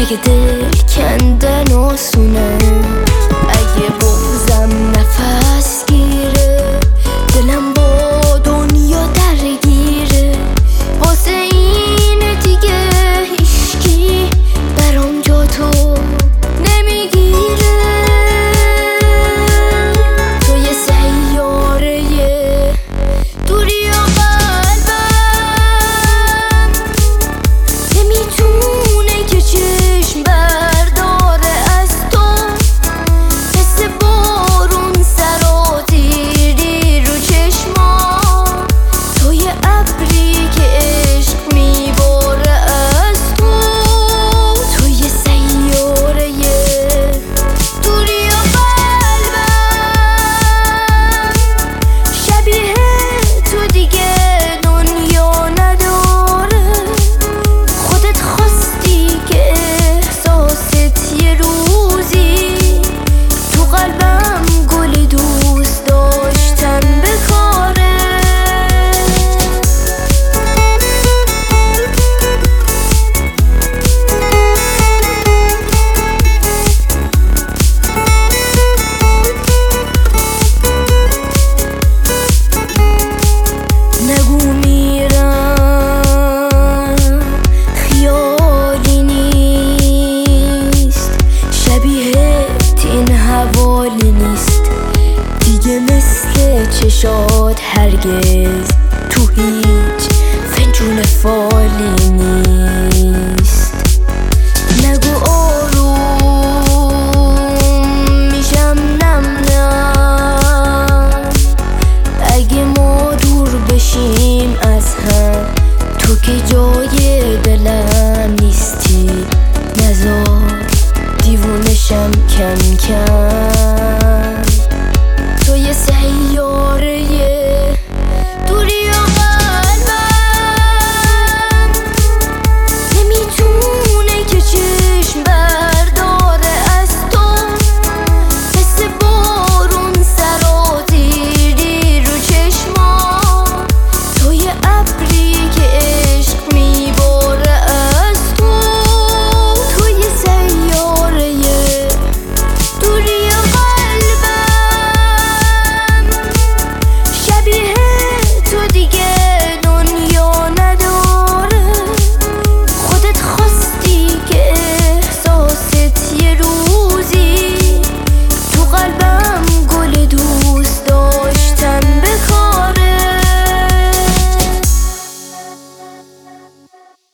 اگه دل کندن آسونه، اگه بغضم نفس گیره، دلم با دنیا درگیره، واسه این دیگه هیشکی برام جا تو نمیگیره. تو یه سیاره دوری و قلبم نمیتونه که چشم برداره از تو، مثل بارون سرازیری رو چشما، تو یه ابری که عشق میباره از تو، تو یه سیاره دوری و قلبم شبیه تو دیگه دنیا نداره، خودت خواستی که احساست یه روزی تو قلبم گل دوست داشتن بکاره. نگو میرم خیالی نیست، شبیهت این حوالی نیست دیگه، مثل چشات هرگز تو هیچ فنجون فالی نیست.